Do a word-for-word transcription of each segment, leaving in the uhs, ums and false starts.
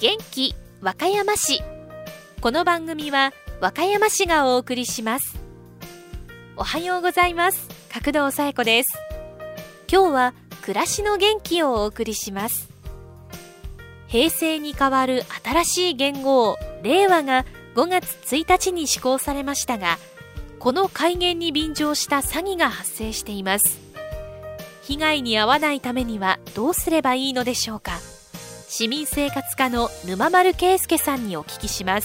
元気和歌山市。この番組は和歌山市がお送りします。おはようございます。角堂紗友子です。今日は暮らしの元気をお送りします。平成に代わる新しい元号令和がごがつついたちに施行されましたが、この改元に便乗した詐欺が発生しています。被害に遭わないためにはどうすればいいのでしょうか。市民生活課の沼丸圭介さんにお聞きします。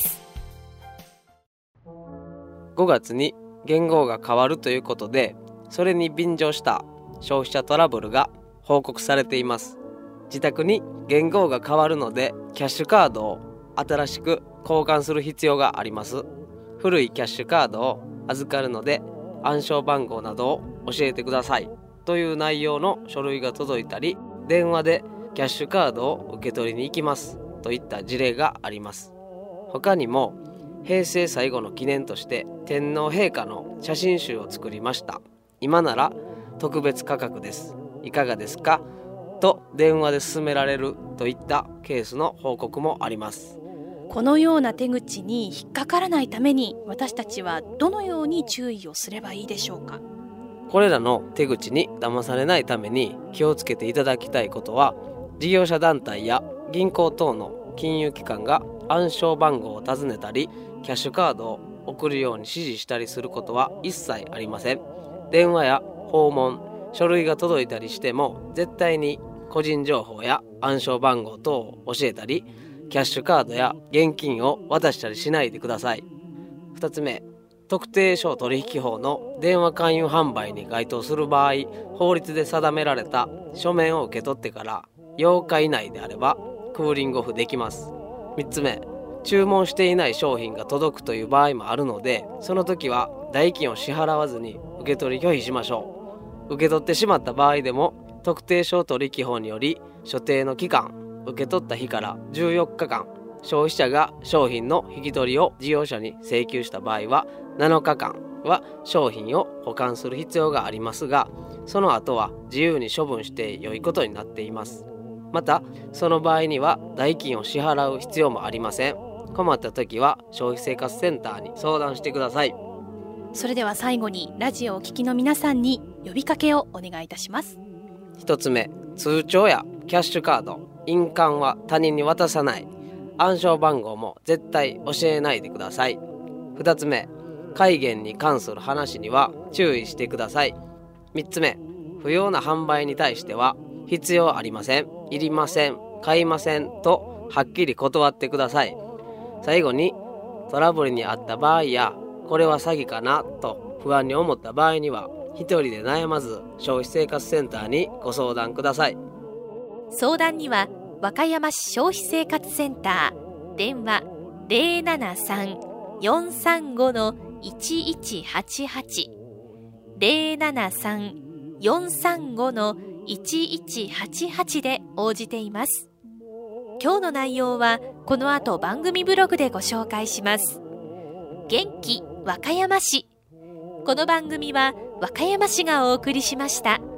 ごがつに元号が変わるということで、それに便乗した消費者トラブルが報告されています。自宅に元号が変わるので、キャッシュカードを新しく交換する必要があります。古いキャッシュカードを預かるので、暗証番号などを教えてくださいという内容の書類が届いたり、電話でキャッシュカードを受け取りに行きますといった事例があります。他にも平成最後の記念として天皇陛下の写真集を作りました。今なら特別価格です。いかがですかと電話で勧められるといったケースの報告もあります。 このような手口に引っかからないために、私たちはどのように注意をすればいいでしょうか。 これらの手口に騙されないために気をつけていただきたいことは、事業者団体や銀行等の金融機関が暗証番号を尋ねたり、キャッシュカードを送るように指示したりすることは一切ありません。電話や訪問、書類が届いたりしても、絶対に個人情報や暗証番号等を教えたり、キャッシュカードや現金を渡したりしないでください。ふたつめ、特定商取引法の電話勧誘販売に該当する場合、法律で定められた書面を受け取ってからようか以内であればクーリングオフできます。みっつめ、注文していない商品が届くという場合もあるので、その時は代金を支払わずに受け取り拒否しましょう。受け取ってしまった場合でも、特定商取引法により所定の期間、受け取った日からじゅうよっかかん、消費者が商品の引き取りを事業者に請求した場合はなのかかんは商品を保管する必要がありますが、その後は自由に処分して良いことになっています。また、その場合には代金を支払う必要もありません。困った時は消費生活センターに相談してください。 それでは最後にラジオをお聞きの皆さんに呼びかけをお願いいたします。 ひとつめ、通帳やキャッシュカード、印鑑は他人に渡さない。暗証番号も絶対教えないでください。ふたつめ、改元に関する話には注意してください。みっつめ、不要な販売に対しては必要ありません、いりません、買いませんとはっきり断ってください。最後に、トラブルに遭った場合や、これは詐欺かなと不安に思った場合には、一人で悩まず消費生活センターにご相談ください。 相談には和歌山市消費生活センター、電話 ゼロななさん よんさんご いちいちはちはち ゼロななさん よんさんご いちいちはちはちで応じています。今日の内容はこの後番組ブログでご紹介します。元気和歌山市。この番組は和歌山市がお送りしました。